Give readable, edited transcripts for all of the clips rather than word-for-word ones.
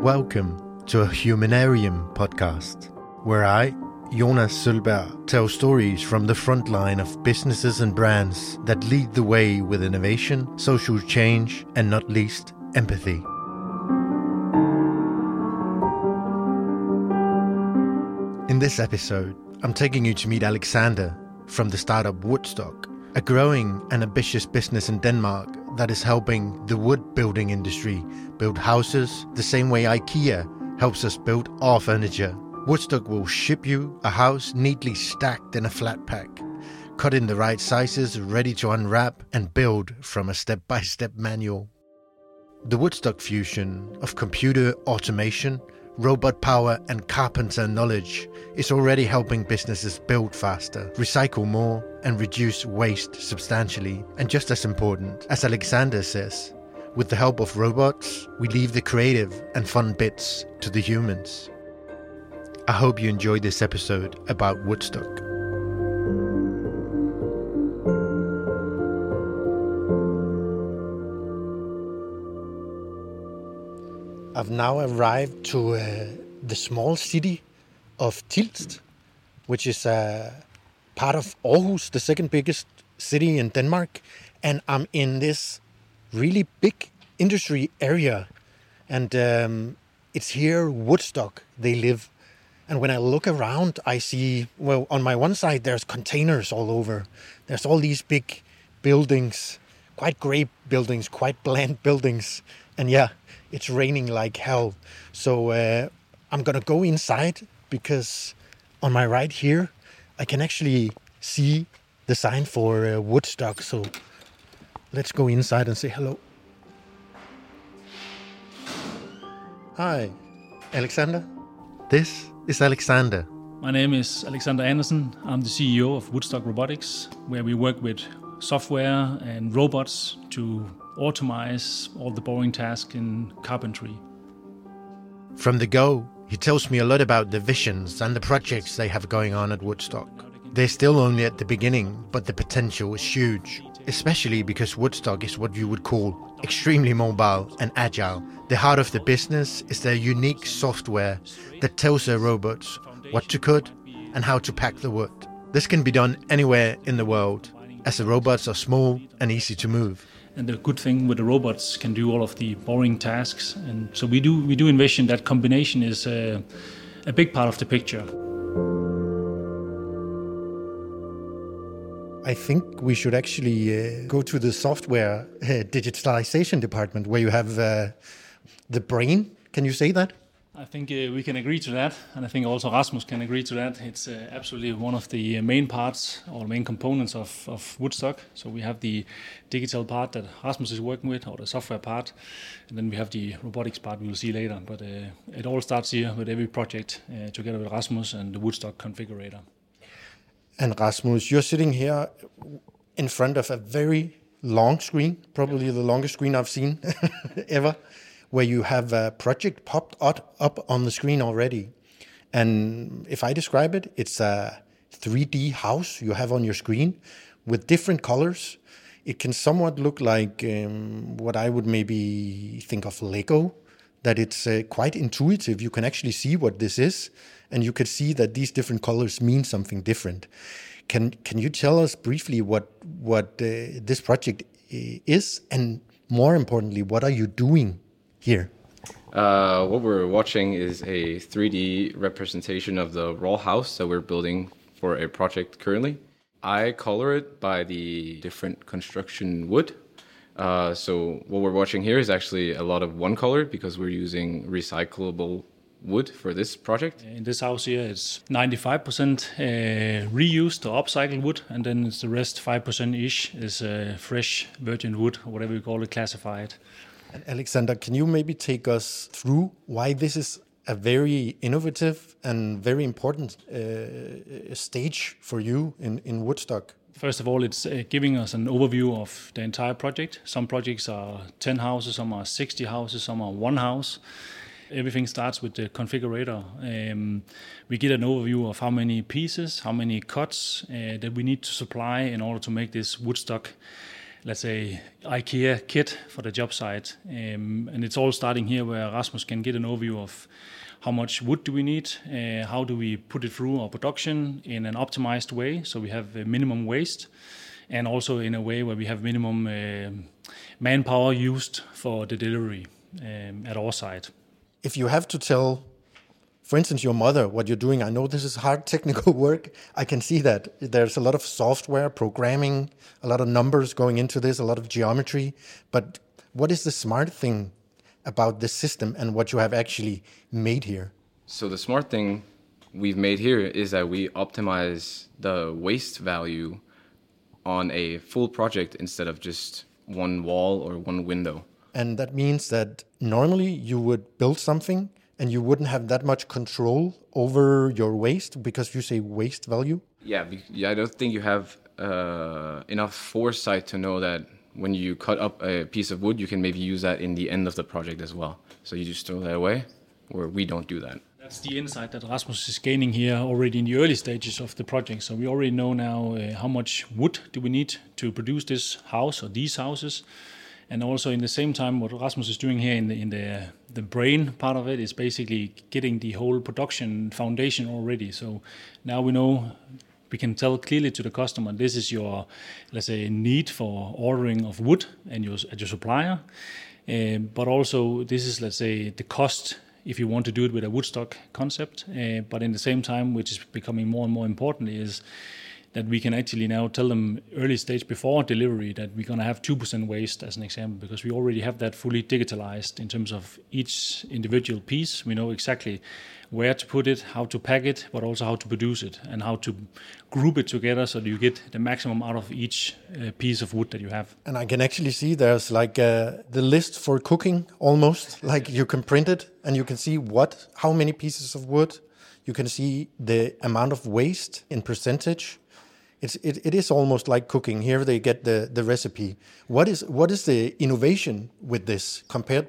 Welcome to a Humanarium podcast, where I, Jonas Sølberg, tell stories from the front line of businesses and brands that lead the way with innovation, social change, and not least, empathy. In this episode, I'm taking you to meet Alexander from the startup Woodstock, a growing and ambitious business in Denmark that is helping the wood building industry build houses the same way IKEA helps us build our furniture. Woodstock will ship you a house neatly stacked in a flat pack, cut in the right sizes, ready to unwrap and build from a step-by-step manual. The Woodstock fusion of computer automation, robot power and carpenter knowledge is already helping businesses build faster, recycle more and reduce waste substantially. And just as important, as Alexander says, with the help of robots, we leave the creative and fun bits to the humans. I hope you enjoyed this episode about Woodstock. I've now arrived to the small city of Tilst, which is part of Aarhus, the second biggest city in Denmark. And I'm in this really big industry area. And it's here, Woodstock, they live. And when I look around, I see, well, on my one side, there's containers all over. There's all these big buildings, quite grey buildings, quite bland buildings. And yeah, it's raining like hell. So I'm going to go inside because on my right here, I can actually see the sign for Woodstock. So let's go inside and say hello. Hi, Alexander. This is Alexander. My name is Alexander Andersen. I'm the CEO of Woodstock Robotics, where we work with software and robots to automate all the boring tasks in carpentry. From the go, he tells me a lot about the visions and the projects they have going on at Woodstock. They're still only at the beginning, but the potential is huge, especially because Woodstock is what you would call extremely mobile and agile. The heart of the business is their unique software that tells their robots what to cut and how to pack the wood. This can be done anywhere in the world, as the robots are small and easy to move. And the good thing with the robots can do all of the boring tasks. And so we do envision that combination is a big part of the picture. I think we should actually go to the software digitalization department where you have the brain. Can you say that? I think we can agree to that, and I think also Rasmus can agree to that. It's absolutely one of the main parts or main components of Woodstock. So we have the digital part that Rasmus is working with, or the software part, and then we have the robotics part we will see later. But it all starts here with every project together with Rasmus and the Woodstock configurator. And Rasmus, you're sitting here in front of a very long screen, probably the longest screen I've seen ever, where you have a project popped up on the screen already. And if I describe it, it's a 3D house you have on your screen with different colors. It can somewhat look like what I would maybe think of Lego, that it's quite intuitive. You can actually see what this is, and you can see that these different colors mean something different. Can you tell us briefly what this project is, and more importantly, what are you doing here? What we're watching is a 3D representation of the raw house that we're building for a project currently. I color it by the different construction wood. So what we're watching here is actually a lot of one color because we're using recyclable wood for this project. In this house here, it's 95% reused or upcycled wood, and then it's the rest 5%-ish is fresh virgin wood, or whatever you call it, classified. Alexander, can you maybe take us through why this is a very innovative and very important stage for you in Woodstock? First of all, it's giving us an overview of the entire project. Some projects are 10 houses, some are 60 houses, some are one house. Everything starts with the configurator. We get an overview of how many pieces, how many cuts that we need to supply in order to make this Woodstock let's say, IKEA kit for the job site. And it's all starting here where Rasmus can get an overview of how much wood do we need, how do we put it through our production in an optimized way so we have minimum waste, and also in a way where we have minimum manpower used for the delivery at our site. If you have to tell, for instance, your mother what you're doing, I know this is hard technical work. I can see that there's a lot of software, programming, a lot of numbers going into this, a lot of geometry. But what is the smart thing about this system and what you have actually made here? So the smart thing we've made here is that we optimize the waste value on a full project instead of just one wall or one window. And that means that normally you would build something and you wouldn't have that much control over your waste because you say waste value? Yeah, I don't think you have enough foresight to know that when you cut up a piece of wood, you can maybe use that in the end of the project as well. So you just throw that away, where we don't do that. That's the insight that Rasmus is gaining here already in the early stages of the project. So we already know now how much wood do we need to produce this house or these houses. And also in the same time, what Rasmus is doing here in the brain part of it is basically getting the whole production foundation already. So now we know, we can tell clearly to the customer, this is your, let's say, need for ordering of wood and at your supplier. But also this is, let's say, the cost if you want to do it with a woodstock concept. But in the same time, which is becoming more and more important, is that we can actually now tell them early stage before delivery that we're going to have 2% waste as an example, because we already have that fully digitalized in terms of each individual piece. We know exactly where to put it, how to pack it, but also how to produce it and how to group it together so that you get the maximum out of each piece of wood that you have. And I can actually see there's like the list for cooking almost, like you can print it and you can see how many pieces of wood. You can see the amount of waste in percentage. It is almost like cooking. Here they get the recipe. What is the innovation with this compared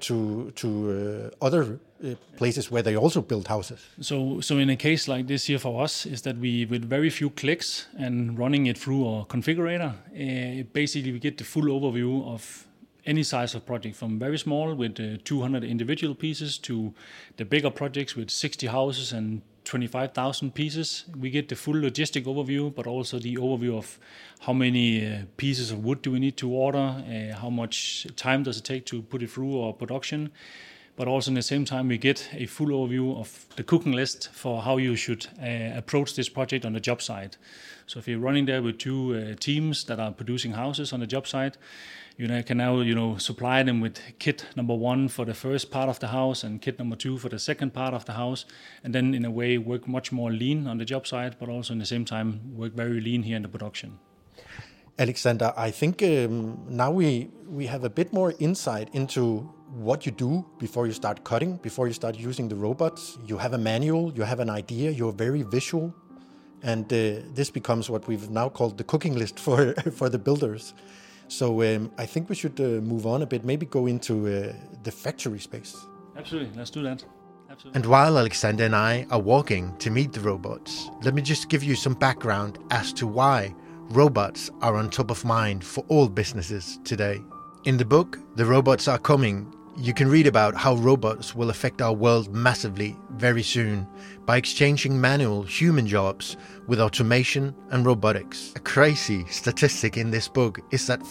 to other places where they also build houses? So in a case like this here for us is that we, with very few clicks and running it through our configurator, basically we get the full overview of any size of project, from very small with 200 individual pieces to the bigger projects with 60 houses and 25,000 pieces. We get the full logistic overview, but also the overview of how many pieces of wood do we need to order, how much time does it take to put it through our production. But also in the same time, we get a full overview of the cooking list for how you should approach this project on the job site. So if you're running there with two teams that are producing houses on the job site, you can now supply them with kit number 1 for the first part of the house and kit number 2 for the second part of the house, and then in a way work much more lean on the job site, but also in the same time work very lean here in the production. Alexander, I think now we have a bit more insight into what you do before you start cutting, before you start using the robots. You have a manual, you have an idea, you're very visual, and this becomes what we've now called the cooking list for the builders. So I think we should move on a bit, maybe go into the factory space. Absolutely, let's do that. Absolutely. And while Alexander and I are walking to meet the robots, let me just give you some background as to why robots are on top of mind for all businesses today. In the book, The Robots Are Coming, you can read about how robots will affect our world massively very soon by exchanging manual human jobs with automation and robotics. A crazy statistic in this book is that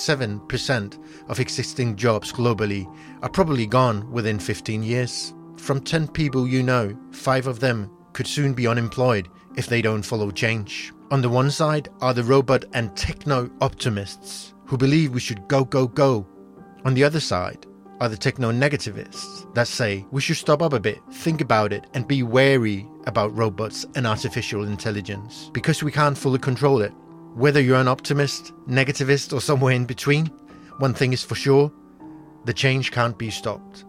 47% of existing jobs globally are probably gone within 15 years. From 10 people 5 of them could soon be unemployed if they don't follow change. On the one side are the robot and techno-optimists who believe we should go, go, go. On the other side are the techno-negativists that say we should stop up a bit, think about it, and be wary about robots and artificial intelligence, because we can't fully control it. Whether you're an optimist, negativist, or somewhere in between, one thing is for sure, the change can't be stopped.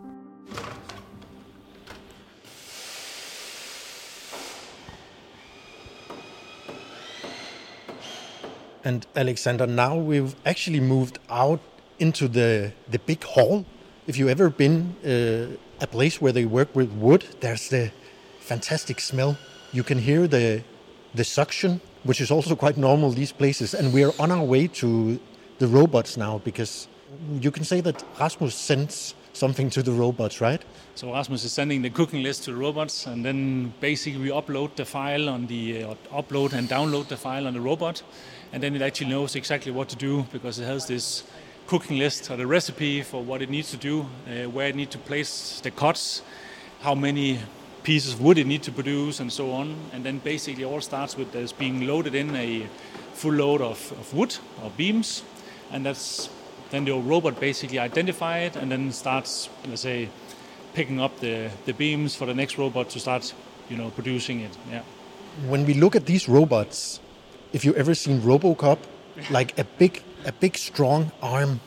And Alexander, now we've actually moved out into the big hall. If you've ever been a place where they work with wood, there's the fantastic smell. You can hear the suction, which is also quite normal these places. And we're on our way to the robots now? Because you can say that Rasmus sends something to the robots, right? So Rasmus is sending the cooking list to the robots, and then basically we upload the file on the upload and download the file on the robot, and then it actually knows exactly what to do because it has this cooking list or the recipe for what it needs to do, where it needs to place the cuts, how many pieces of wood it needs to produce, and so on. And then basically all starts with this being loaded in a full load of wood or beams, and then the robot basically identifies it and then starts, let's say, picking up the beams for the next robot to start, producing it. Yeah. When we look at these robots, if you ever seen RoboCop, like a big strong arm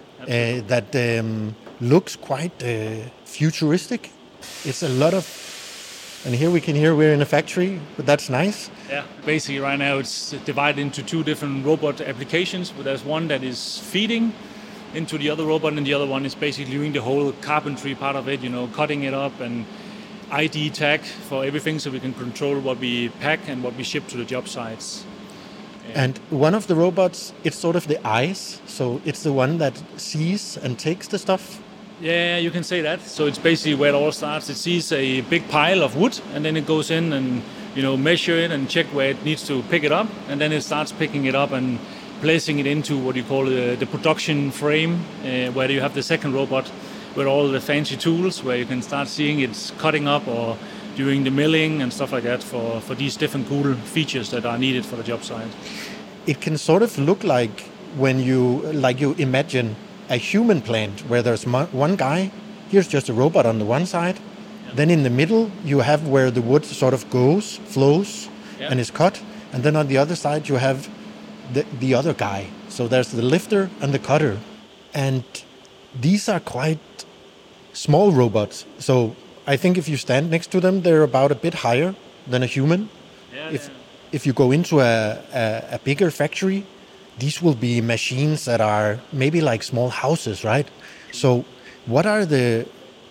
that looks quite futuristic. It's a lot of, and here we can hear we're in a factory, but that's nice. Yeah, basically right now it's divided into two different robot applications. But there's one that is feeding into the other robot, and the other one is basically doing the whole carpentry part of it, cutting it up and ID tag for everything so we can control what we pack and what we ship to the job sites. And one of the robots, it's sort of the eyes, so it's the one that sees and takes the stuff. Yeah, you can say that. So it's basically where it all starts. It sees a big pile of wood, and then it goes in and measure it and check where it needs to pick it up, and then it starts picking it up and placing it into what you call the production frame, where you have the second robot with all the fancy tools, where you can start seeing it's cutting up or doing the milling and stuff like that for these different cool features that are needed for the job site. It can sort of look like when you imagine a human plant where there's one guy, here's just a robot on the one side, then in the middle you have where the wood sort of flows and is cut, and then on the other side you have the other guy. So there's the lifter and the cutter, and these are quite small robots. So I think if you stand next to them, they're about a bit higher than a human. If you go into a bigger factory, these will be machines that are maybe like small houses, right? So what are the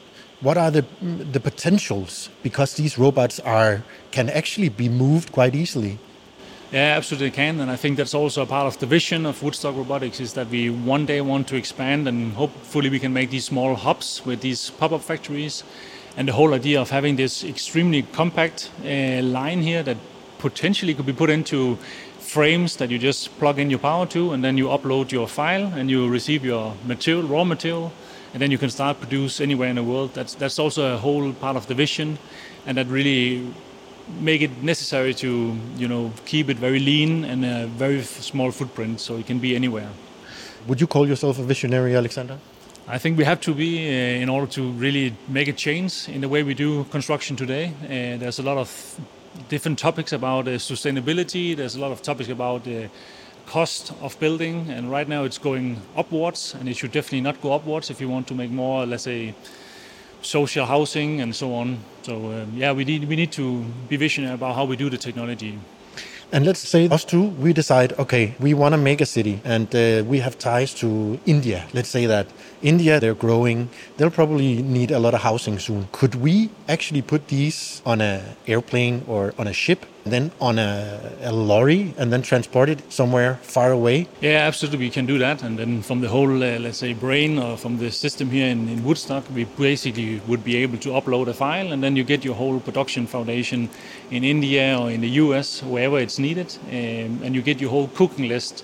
potentials, because these robots can actually be moved quite easily? Yeah, absolutely can, and I think that's also a part of the vision of Woodstock Robotics, is that we one day want to expand and hopefully we can make these small hubs with these pop-up factories. And the whole idea of having this extremely compact line here that potentially could be put into frames that you just plug in your power to, and then you upload your file and you receive your raw material, and then you can start produce anywhere in the world. That's also a whole part of the vision, and that really make it necessary to keep it very lean and a very small footprint, so it can be anywhere. Would you call yourself a visionary, Alexander? I think we have to be in order to really make a change in the way we do construction today. There's a lot of different topics about sustainability. There's a lot of topics about the cost of building, and right now it's going upwards, and it should definitely not go upwards if you want to make more, let's say, social housing and so on. So we need to be visionary about how we do the technology. And let's say us two, we decide, okay, we want to make a city, and we have ties to India. Let's say that India, they're growing. They'll probably need a lot of housing soon. Could we actually put these on an airplane or on a ship, then on a lorry, and then transport it somewhere far away? Yeah, absolutely, we can do that. And then from the whole, let's say, brain or from the system here in Woodstock, we basically would be able to upload a file, and then you get your whole production foundation in India or in the US, wherever it's needed, and you get your whole cooking list.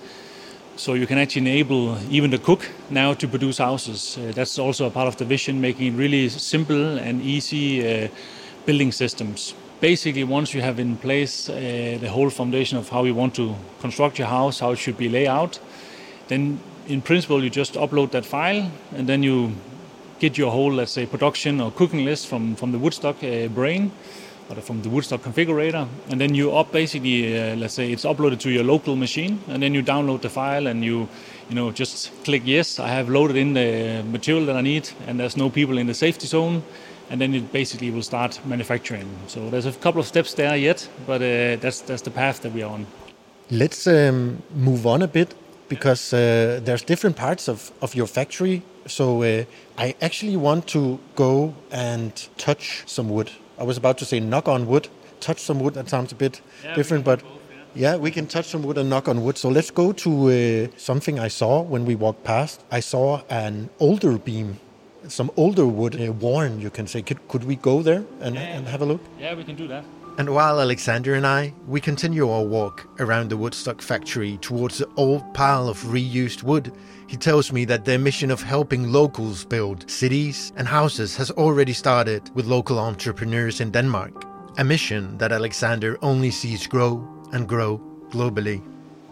So you can actually enable even the cook now to produce houses. That's also a part of the vision, making it really simple and easy building systems. Basically, once you have in place the whole foundation of how you want to construct your house, how it should be laid out, then in principle you just upload that file, and then you get your whole, let's say, production or cooking list from the Woodstock brain, or from the Woodstock configurator, and then you basically, let's say, it's uploaded to your local machine, and then you download the file, and you just click yes, I have loaded in the material that I need, and there's no people in the safety zone, and then it basically will start manufacturing. So there's a couple of steps there yet, but that's the path that we are on. Let's move on a bit, because there's different parts of your factory. So I actually want to go and touch some wood. I was about to say knock on wood, touch some wood. That sounds a bit different, but Yeah, we can touch some wood and knock on wood. So let's go to something I saw when we walked past. I saw an older beam, some older wood, worn, you can say. Could we go there and have a look? Yeah, we can do that. And while Alexander and we continue our walk around the Woodstock factory towards the old pile of reused wood, he tells me that their mission of helping locals build cities and houses has already started with local entrepreneurs in Denmark. A mission that Alexander only sees grow and grow globally.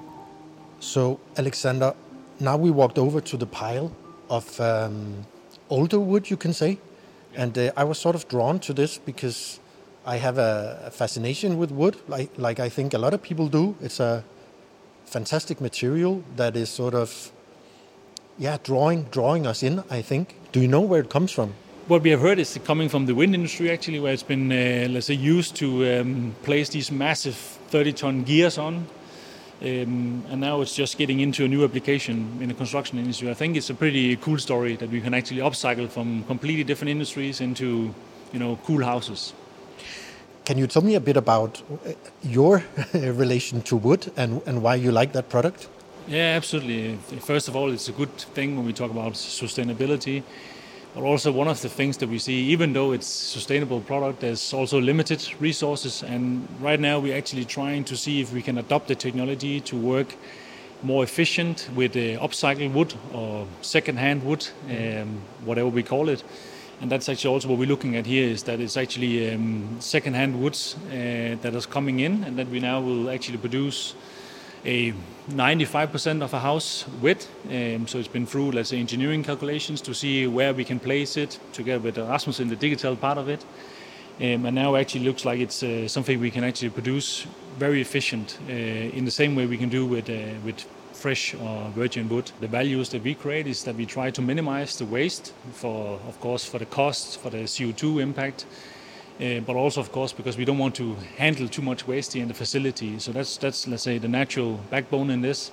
So, Alexander, now we walked over to the pile of older wood, you can say. And I was sort of drawn to this because I have a fascination with wood, like I think a lot of people do. It's a fantastic material that is sort of, drawing us in, I think. Do you know where it comes from? What we have heard is coming from the wind industry, actually, where it's been, used to place these massive 30-ton gears on. And now it's just getting into a new application in the construction industry. I think it's a pretty cool story that we can actually upcycle from completely different industries into, cool houses. Can you tell me a bit about your relation to wood and why you like that product? Yeah, absolutely. First of all, it's a good thing when we talk about sustainability. But also one of the things that we see, even though it's sustainable product, there's also limited resources. And right now we're actually trying to see if we can adopt the technology to work more efficient with upcycled wood or second-hand wood, whatever we call it. And that's actually also what we're looking at here, is that it's actually second-hand woods that is coming in, and that we now will actually produce a 95% of a house width. So it's been through, let's say, engineering calculations to see where we can place it together with Rasmus in the digital part of it. And now actually looks like it's something we can actually produce very efficient in the same way we can do with fresh or virgin wood. The values that we create is that we try to minimize the waste for the cost, for the CO2 impact, but also, of course, because we don't want to handle too much waste in the facility. So that's let's say, the natural backbone in this.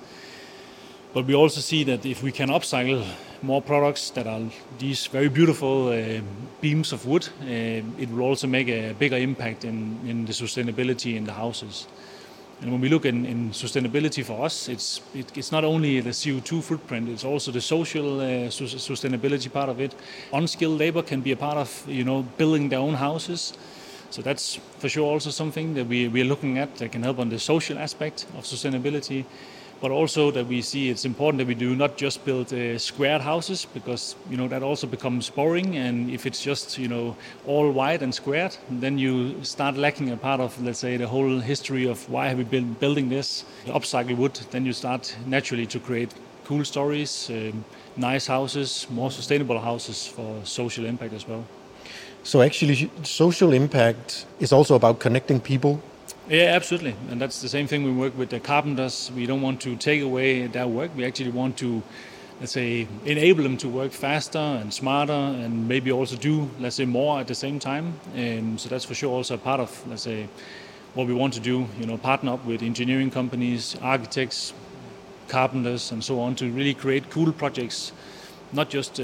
But we also see that if we can upcycle more products that are these very beautiful beams of wood, it will also make a bigger impact in the sustainability in the houses. And when we look in sustainability for us, it's not only the CO2 footprint, it's also the social sustainability part of it. Unskilled labor can be a part of, building their own houses. So that's for sure also something that we are looking at that can help on the social aspect of sustainability. But also that we see it's important that we do not just build squared houses, because that also becomes boring. And if it's just all wide and squared, then you start lacking a part of, let's say, the whole history of why have we been building this upcycled wood. Then you start naturally to create cool stories, nice houses, more sustainable houses for social impact as well. So actually, social impact is also about connecting people. Yeah, absolutely. And that's the same thing we work with the carpenters. We don't want to take away their work. We actually want to, let's say, enable them to work faster and smarter and maybe also do, let's say, more at the same time. So that's for sure also a part of, let's say, what we want to do, partner up with engineering companies, architects, carpenters, and so on to really create cool projects, not just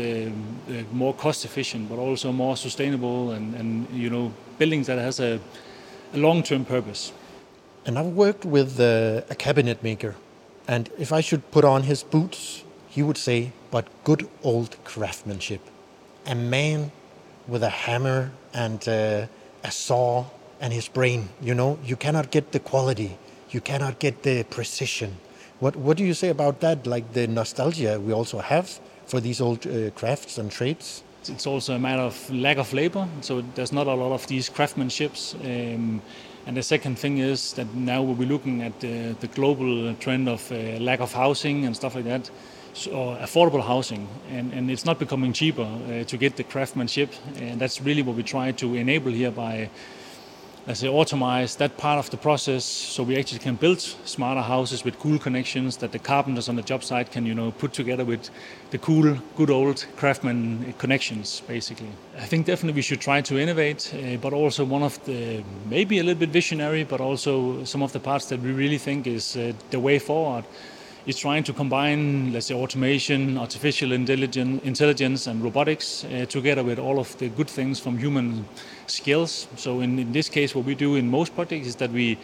more cost efficient, but also more sustainable and buildings that has a long-term purpose. And I've worked with a cabinet maker, and if I should put on his boots, he would say, but good old craftsmanship. A man with a hammer and a saw and his brain, you cannot get the quality, you cannot get the precision. What do you say about that, like the nostalgia we also have for these old crafts and trades? It's also a matter of lack of labor, so there's not a lot of these craftsmanships. And the second thing is that now we're looking at the global trend of lack of housing and stuff like that, or affordable housing, and it's not becoming cheaper to get the craftsmanship, and that's really what we try to enable here by, let's say, automate that part of the process, so we actually can build smarter houses with cool connections that the carpenters on the job site can, put together with the cool, good old craftsman connections, basically. I think definitely we should try to innovate, but also one of the, maybe a little bit visionary, but also some of the parts that we really think is the way forward, is trying to combine, let's say, automation, artificial intelligence and robotics together with all of the good things from human skills. So in this case, what we do in most projects is that we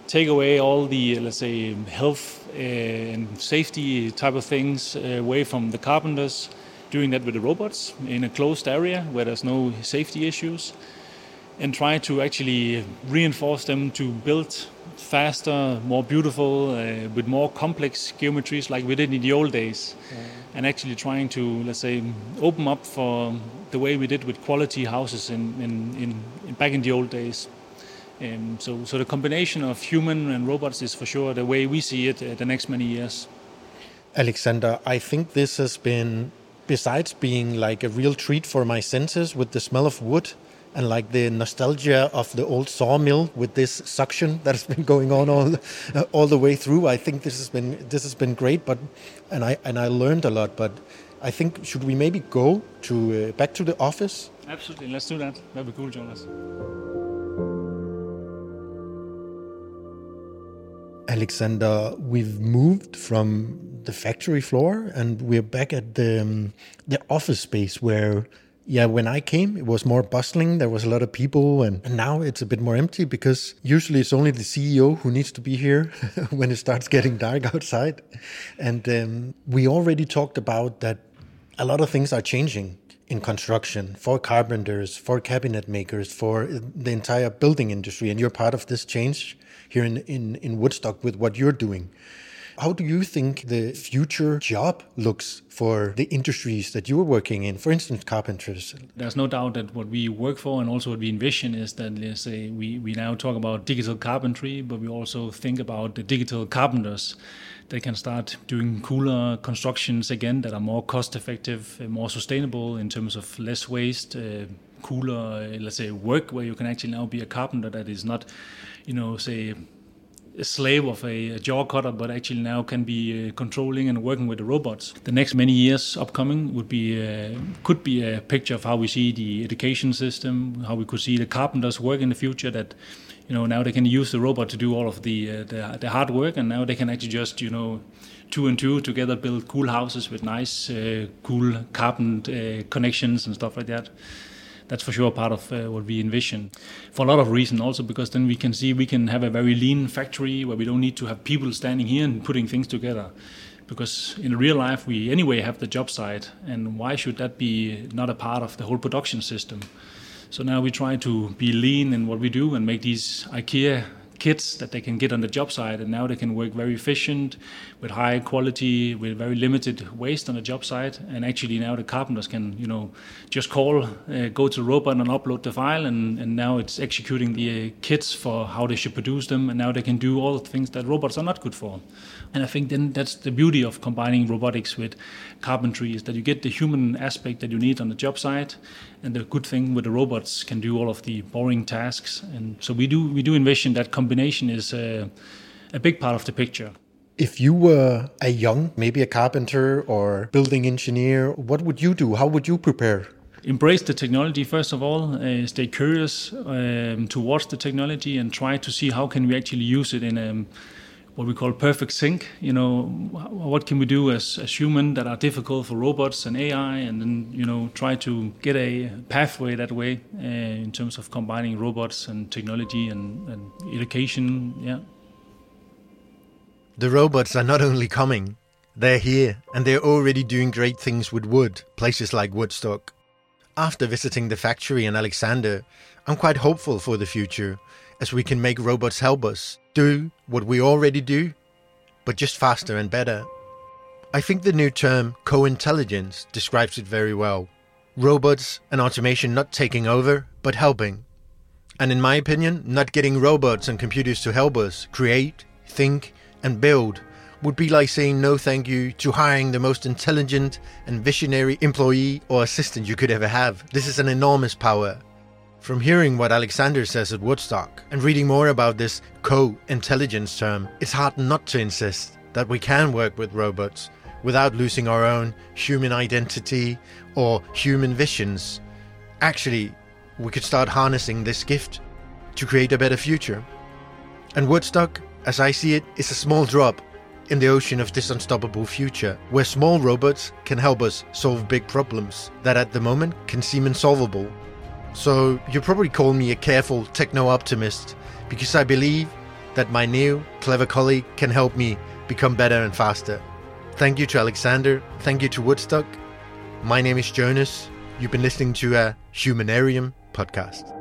take away all the, let's say, health and safety type of things away from the carpenters, doing that with the robots in a closed area where there's no safety issues, and try to actually reinforce them to build faster, more beautiful, with more complex geometries like we did in the old days. And actually trying to, let's say, open up for the way we did with quality houses in back in the old days. So the combination of human and robots is for sure the way we see it the next many years. Alexander, I think this has been, besides being like a real treat for my senses with the smell of wood and like the nostalgia of the old sawmill with this suction that has been going on all the way through. I think this has been great, and I learned a lot. But I think, should we maybe go to back to the office? Absolutely, let's do that. That'd be cool, Jonas. Alexander, we've moved from the factory floor and we're back at the office space where, when I came, it was more bustling. There was a lot of people, and now it's a bit more empty because usually it's only the CEO who needs to be here when it starts getting dark outside. And we already talked about that a lot of things are changing in construction for carpenters, for cabinet makers, for the entire building industry. And you're part of this change here in Woodstock with what you're doing. How do you think the future job looks for the industries that you're working in, for instance, carpenters? There's no doubt that what we work for and also what we envision is that, let's say, we now talk about digital carpentry, but we also think about the digital carpenters that can start doing cooler constructions again that are more cost-effective, more sustainable in terms of less waste, cooler, let's say, work where you can actually now be a carpenter that is not, say, a slave of a jaw cutter, but actually now can be controlling and working with the robots. The next many years upcoming could be a picture of how we see the education system, how we could see the carpenters work in the future, that now they can use the robot to do all of the hard work, and now they can actually just two and two together build cool houses with nice cool carbon connections and stuff like that. That's for sure part of what we envision. For a lot of reasons also, because then we can have a very lean factory where we don't need to have people standing here and putting things together. Because in real life, we anyway have the job site, and why should that be not a part of the whole production system? So now we try to be lean in what we do and make these IKEA kits that they can get on the job site, and now they can work very efficient with high quality, with very limited waste on the job site. And actually now the carpenters can just go to the robot and upload the file, and now it's executing the kits for how they should produce them, and now they can do all the things that robots are not good for. And I think then that's the beauty of combining robotics with carpentry, is that you get the human aspect that you need on the job site, and the good thing with the robots can do all of the boring tasks. And so we do envision that combination is a big part of the picture. If you were maybe a carpenter or building engineer, what would you do? How would you prepare? Embrace the technology, first of all, stay curious towards the technology and try to see how can we actually use it in what we call perfect sync. What can we do as human that are difficult for robots and AI, and then try to get a pathway that way in terms of combining robots and technology and education. Yeah. The robots are not only coming, they're here, and they're already doing great things with wood, places like Woodstock. After visiting the factory and Alexander, I'm quite hopeful for the future, as we can make robots help us do what we already do, but just faster and better. I think the new term co-intelligence describes it very well. Robots and automation not taking over, but helping. And in my opinion, not getting robots and computers to help us create, think, and build would be like saying no thank you to hiring the most intelligent and visionary employee or assistant you could ever have. This is an enormous power. From hearing what Alexander says at Woodstock and reading more about this co-intelligence term, it's hard not to insist that we can work with robots without losing our own human identity or human visions. Actually, we could start harnessing this gift to create a better future. And Woodstock, as I see it, is a small drop in the ocean of this unstoppable future, where small robots can help us solve big problems that at the moment can seem insolvable. So you probably call me a careful techno-optimist, because I believe that my new, clever colleague can help me become better and faster. Thank you to Alexander. Thank you to Woodstock. My name is Jonas. You've been listening to a Humanarium podcast.